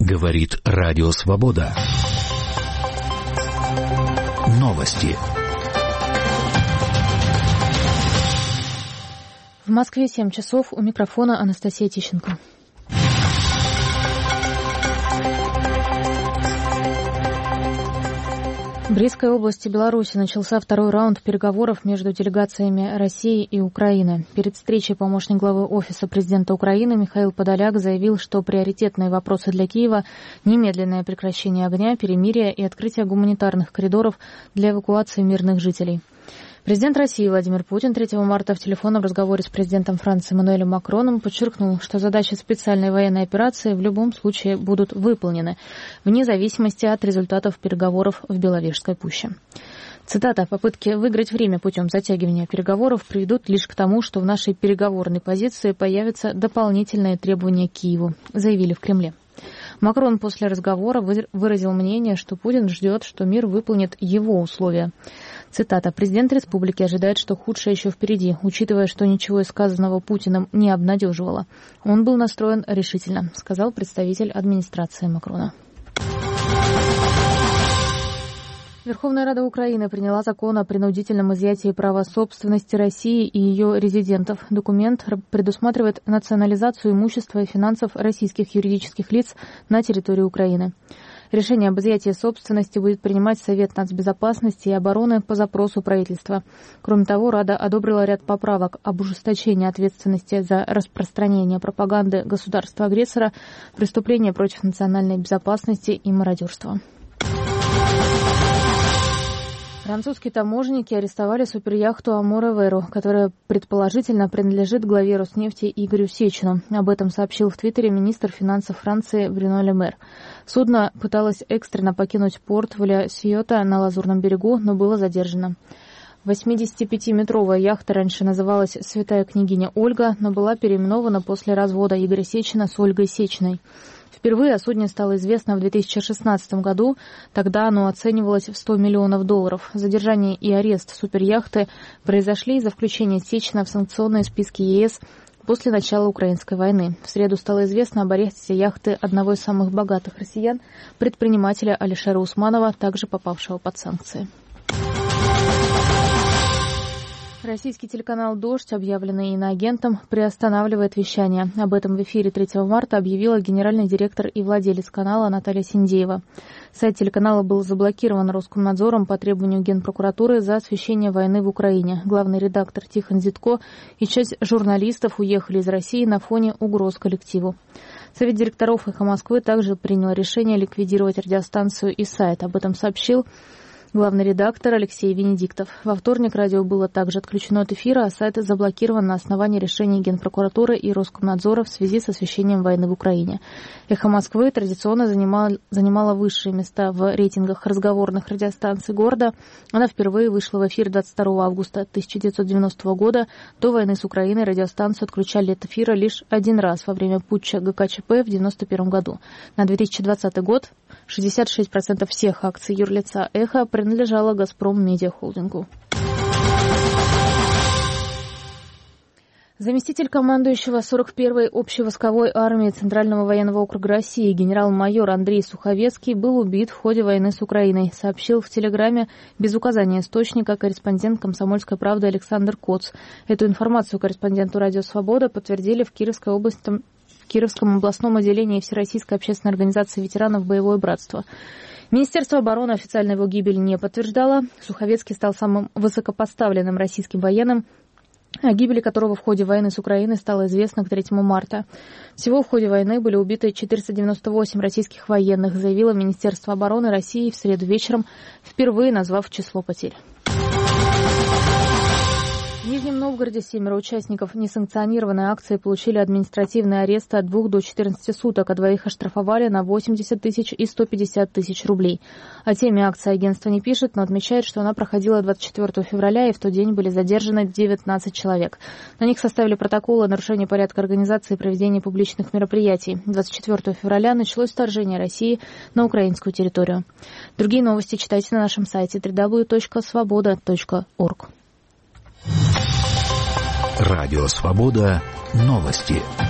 Говорит Радио Свобода. Новости. В Москве 7 часов. У микрофона Анастасия Тищенко. В Брестской области Беларуси начался второй раунд переговоров между делегациями России и Украины. Перед встречей помощник главы Офиса президента Украины Михаил Подоляк заявил, что приоритетные вопросы для Киева – немедленное прекращение огня, перемирие и открытие гуманитарных коридоров для эвакуации мирных жителей. Президент России Владимир Путин 3 марта в телефонном разговоре с президентом Франции Эммануэлем Макроном подчеркнул, что задачи специальной военной операции в любом случае будут выполнены, вне зависимости от результатов переговоров в Беловежской пуще. Цитата: «Попытки выиграть время путем затягивания переговоров приведут лишь к тому, что в нашей переговорной позиции появятся дополнительные требования к Киеву», заявили в Кремле. Макрон после разговора выразил мнение, что Путин ждет, что мир выполнит его условия. Цитата: «Президент республики ожидает, что худшее еще впереди, учитывая, что ничего из сказанного Путиным не обнадеживало. Он был настроен решительно», сказал представитель администрации Макрона. Верховная Рада Украины приняла закон о принудительном изъятии права собственности России и ее резидентов. Документ предусматривает национализацию имущества и финансов российских юридических лиц на территории Украины. Решение об изъятии собственности будет принимать Совет нацбезопасности и обороны по запросу правительства. Кроме того, Рада одобрила ряд поправок об ужесточении ответственности за распространение пропаганды государства-агрессора, преступления против национальной безопасности и мародерства. Французские таможенники арестовали суперяхту «Амур Эверу», которая предположительно принадлежит главе Роснефти Игорю Сечину. Об этом сообщил в Твиттере министр финансов Франции Брюно Ле Мэр. Судно пыталось экстренно покинуть порт в Ля-Сьотта на Лазурном берегу, но было задержано. 85-метровая яхта раньше называлась «Святая княгиня Ольга», но была переименована после развода Игоря Сечина с Ольгой Сечиной. Впервые о судне стало известно в 2016 году, тогда оно оценивалось в $100 миллионов. Задержание и арест суперяхты произошли из-за включения Сечина в санкционные списки ЕС после начала украинской войны. В среду стало известно об аресте яхты одного из самых богатых россиян, предпринимателя Алишера Усманова, также попавшего под санкции. Российский телеканал «Дождь», объявленный иноагентом, приостанавливает вещание. Об этом в эфире 3 марта объявила генеральный директор и владелец канала Наталья Синдеева. Сайт телеканала был заблокирован Роскомнадзором по требованию Генпрокуратуры за освещение войны в Украине. Главный редактор Тихон Зитко и часть журналистов уехали из России на фоне угроз коллективу. Совет директоров «Эхо Москвы» также принял решение ликвидировать радиостанцию и сайт. Об этом сообщил главный редактор Алексей Венедиктов. Во вторник радио было также отключено от эфира, а сайт заблокирован на основании решений Генпрокуратуры и Роскомнадзора в связи с освещением войны в Украине. «Эхо Москвы» традиционно занимала высшие места в рейтингах разговорных радиостанций города. Она впервые вышла в эфир 22 августа 1990 года. До войны с Украиной радиостанцию отключали от эфира лишь один раз во время путча ГКЧП в 1991 году. На 2020 год 66% всех акций юрлица «Эхо» принадлежала «Газпром Медиа Холдингу». Заместитель командующего 41-й общевойсковой армии Центрального военного округа России генерал-майор Андрей Суховецкий был убит в ходе войны с Украиной, сообщил в Телеграме без указания источника корреспондент «Комсомольской правды» Александр Коц. Эту информацию корреспонденту «Радио Свобода» подтвердили в Кировской области, в Кировском областном отделении Всероссийской общественной организации ветеранов «Боевое братство». Министерство обороны официально его гибель не подтверждало. Суховецкий стал самым высокопоставленным российским военным, о гибели которого в ходе войны с Украиной стало известно к 3 марта. Всего в ходе войны были убиты 498 российских военных, заявило Министерство обороны России в среду вечером, впервые назвав число потерь. В Нижнем Новгороде 7 участников несанкционированной акции получили административные аресты от 2 до 14 суток, а 2 оштрафовали на 80 тысяч и 150 тысяч рублей. О теме акции агентство не пишет, но отмечает, что она проходила 24 февраля, и в тот день были задержаны 19 человек. На них составили протокол о нарушении порядка организации и проведения публичных мероприятий. 24 февраля началось вторжение России на украинскую территорию. Другие новости читайте на нашем сайте www.svoboda.org. Радио Свобода. Новости.